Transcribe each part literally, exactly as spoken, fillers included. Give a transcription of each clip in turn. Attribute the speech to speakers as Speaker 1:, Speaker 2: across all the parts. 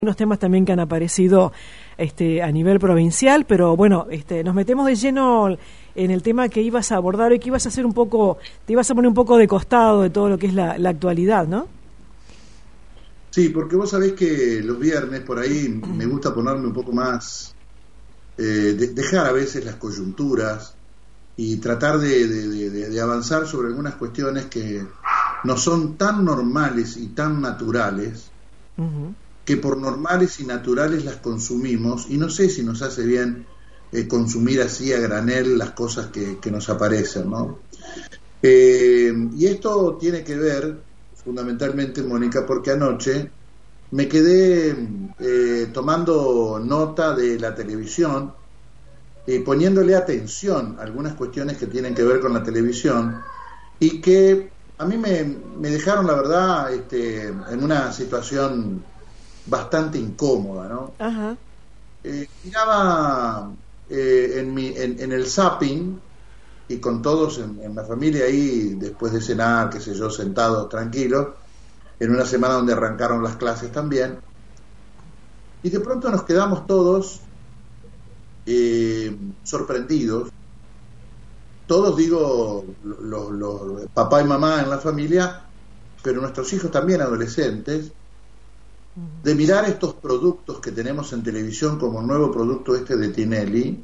Speaker 1: Unos temas también que han aparecido este, a nivel provincial, pero bueno, este, nos metemos de lleno en el tema que ibas a abordar y que ibas a hacer un poco, te ibas a poner un poco de costado de todo lo que es la, la actualidad, ¿no?
Speaker 2: Sí, porque vos sabés que los viernes por ahí me gusta ponerme un poco más, eh, de, dejar a veces las coyunturas y tratar de, de, de, de avanzar sobre algunas cuestiones que no son tan normales y tan naturales, uh-huh. que por normales y naturales las consumimos, y no sé si nos hace bien eh, consumir así a granel las cosas que, que nos aparecen, ¿no? Eh, y esto tiene que ver fundamentalmente, Mónica, porque anoche me quedé eh, tomando nota de la televisión, eh, poniéndole atención a algunas cuestiones que tienen que ver con la televisión y que a mí me, me dejaron, la verdad, este, en una situación bastante incómoda, ¿no?
Speaker 1: Ajá.
Speaker 2: Eh, miraba eh, en, mi, en, en el zapping, y con todos en, en la familia ahí, después de cenar, qué sé yo, sentados tranquilos, en una semana donde arrancaron las clases también, y de pronto nos quedamos todos eh, sorprendidos, todos digo, los, los, papá y mamá en la familia, pero nuestros hijos también adolescentes, de mirar estos productos que tenemos en televisión como el nuevo producto este de Tinelli,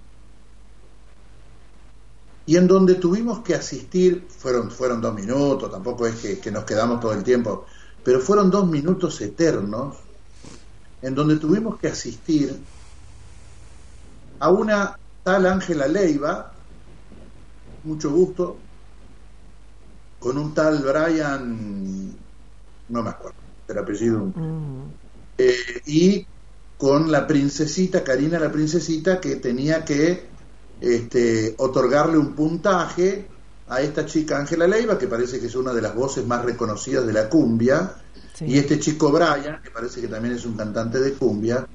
Speaker 2: y en donde tuvimos que asistir, fueron, fueron dos minutos, tampoco es que, que nos quedamos todo el tiempo, pero fueron dos minutos eternos, en donde tuvimos que asistir a una tal Ángela Leiva, mucho gusto, con un tal Brian, no me acuerdo el apellido, uh-huh. eh, y con la princesita, Karina la princesita, que tenía que este, otorgarle un puntaje a esta chica Ángela Leiva, que parece que es una de las voces más reconocidas de la cumbia, sí. Y este chico Brian, que parece que también es un cantante de cumbia,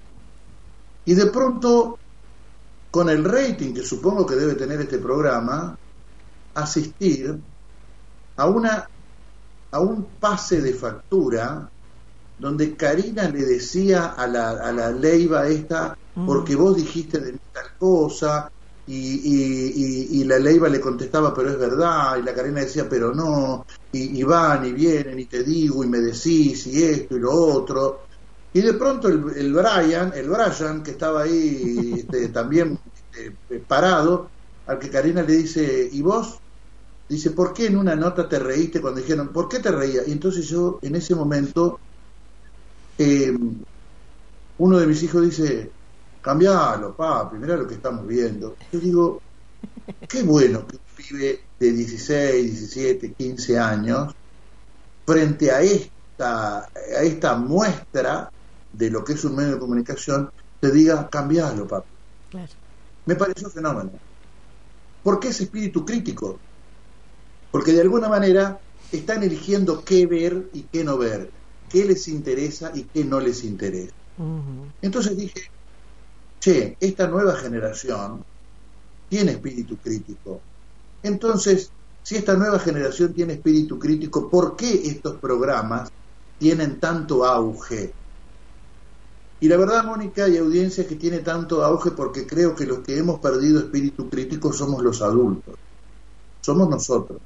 Speaker 2: y de pronto, con el rating que supongo que debe tener este programa, asistir a una a un pase de factura donde Karina le decía a la, a la Leiva esta, porque vos dijiste de mí tal cosa, y, y, y, y la Leiva le contestaba, pero es verdad, y la Karina decía, pero no, y, y van y vienen, y te digo, y me decís, y esto y lo otro, y de pronto el, el Brian, el Brian, que estaba ahí este, también este, parado, al que Karina le dice, ¿y vos? Dice, ¿por qué en una nota te reíste cuando dijeron, ¿por qué te reías? Y entonces yo, en ese momento, eh, uno de mis hijos dice, cambialo, papi, mirá lo que estamos viendo. Yo digo, qué bueno que un pibe de dieciséis, diecisiete, quince años, frente a esta, a esta muestra de lo que es un medio de comunicación, te diga, cambialo, papi. Claro. Me pareció fenómeno. ¿Por qué ese espíritu crítico? Porque de alguna manera están eligiendo qué ver y qué no ver, qué les interesa y qué no les interesa. Uh-huh. Entonces dije, che, esta nueva generación tiene espíritu crítico. Entonces, si esta nueva generación tiene espíritu crítico, ¿por qué estos programas tienen tanto auge? Y la verdad, Mónica y audiencia, que tiene tanto auge porque creo que los que hemos perdido espíritu crítico somos los adultos, somos nosotros.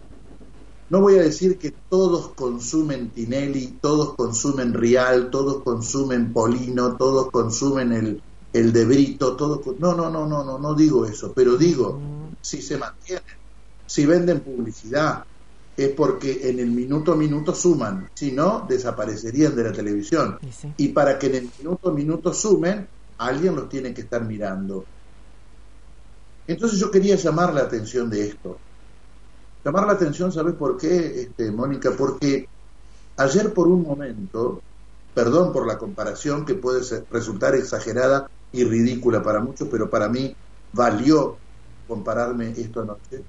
Speaker 2: No voy a decir que todos consumen Tinelli, todos consumen Rial, todos consumen Polino, todos consumen el, el de Brito, todos, no, no, no, no, no, no digo eso, pero digo, si se mantienen, si venden publicidad, es porque en el minuto a minuto suman, si no, desaparecerían de la televisión. Sí, sí. Y para que en el minuto a minuto sumen, alguien los tiene que estar mirando. Entonces yo quería llamar la atención de esto. Llamar la atención, ¿sabes por qué, este, Mónica? Porque ayer por un momento, perdón por la comparación que puede ser, resultar exagerada y ridícula para muchos, pero para mí valió compararme esto anoche.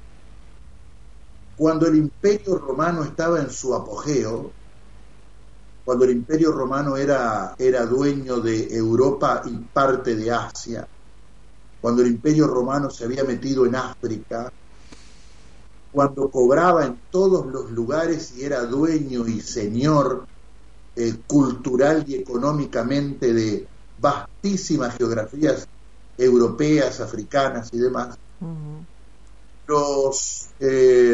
Speaker 2: Cuando el Imperio Romano estaba en su apogeo, cuando el Imperio Romano era, era dueño de Europa y parte de Asia, cuando el Imperio Romano se había metido en África, cuando cobraba en todos los lugares y era dueño y señor eh, cultural y económicamente de vastísimas geografías europeas, africanas y demás. Uh-huh. Los, eh,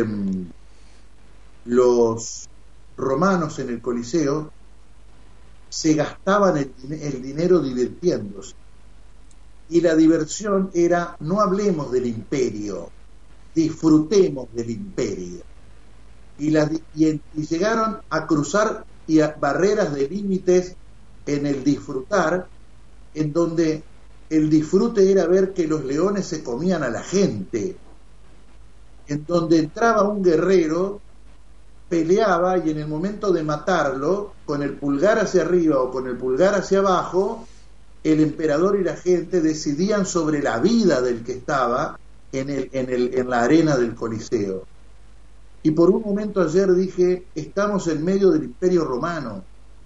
Speaker 2: los romanos en el Coliseo se gastaban el, el dinero divirtiéndose. Y la diversión era, no hablemos del imperio, disfrutemos del imperio. Y, la, y, y llegaron a cruzar y a barreras de límites en el disfrutar, en donde el disfrute era ver que los leones se comían a la gente, en donde entraba un guerrero, peleaba y en el momento de matarlo, con el pulgar hacia arriba o con el pulgar hacia abajo, el emperador y la gente decidían sobre la vida del que estaba en, el, en, el, en la arena del Coliseo. Y por un momento ayer dije, estamos en medio del Imperio Romano.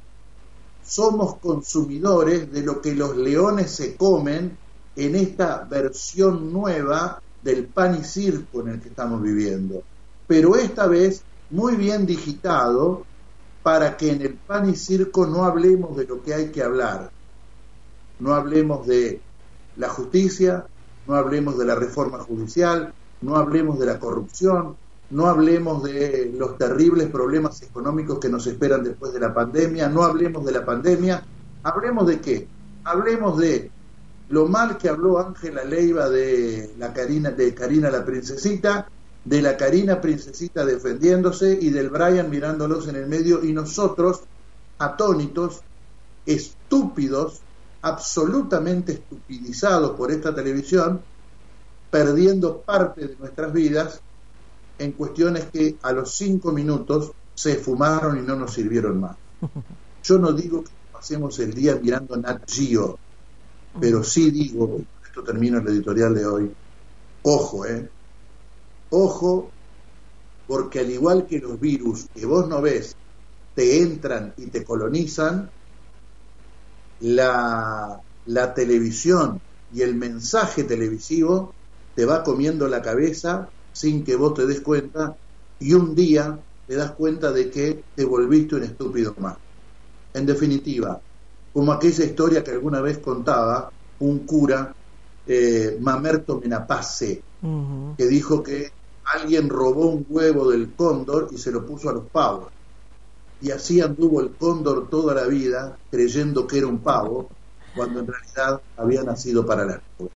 Speaker 2: Somos consumidores de lo que los leones se comen en esta versión nueva del pan y circo en el que estamos viviendo. Pero esta vez muy bien digitado para que en el pan y circo no hablemos de lo que hay que hablar. No hablemos de la justicia, no hablemos de la reforma judicial, no hablemos de la corrupción, no hablemos de los terribles problemas económicos que nos esperan después de la pandemia, no hablemos de la pandemia, hablemos de qué, hablemos de lo mal que habló Ángela Leiva de la Karina, de Karina la princesita, de la Karina princesita defendiéndose y del Brian mirándolos en el medio y nosotros atónitos, estúpidos, absolutamente estupidizados por esta televisión, perdiendo parte de nuestras vidas en cuestiones que a los cinco minutos se esfumaron y no nos sirvieron más. Yo no digo que pasemos el día mirando Nat Geo, pero sí digo, esto termina el editorial de hoy, ojo, eh, ojo, porque al igual que los virus que vos no ves, te entran y te colonizan, la, la televisión y el mensaje televisivo te va comiendo la cabeza sin que vos te des cuenta, y un día te das cuenta de que te volviste un estúpido más. En definitiva, como aquella historia que alguna vez contaba un cura, eh, Mamerto Menapace, uh-huh. que dijo que alguien robó un huevo del cóndor y se lo puso a los pavos. Y así anduvo el cóndor toda la vida, creyendo que era un pavo, cuando en realidad había nacido para la escuela.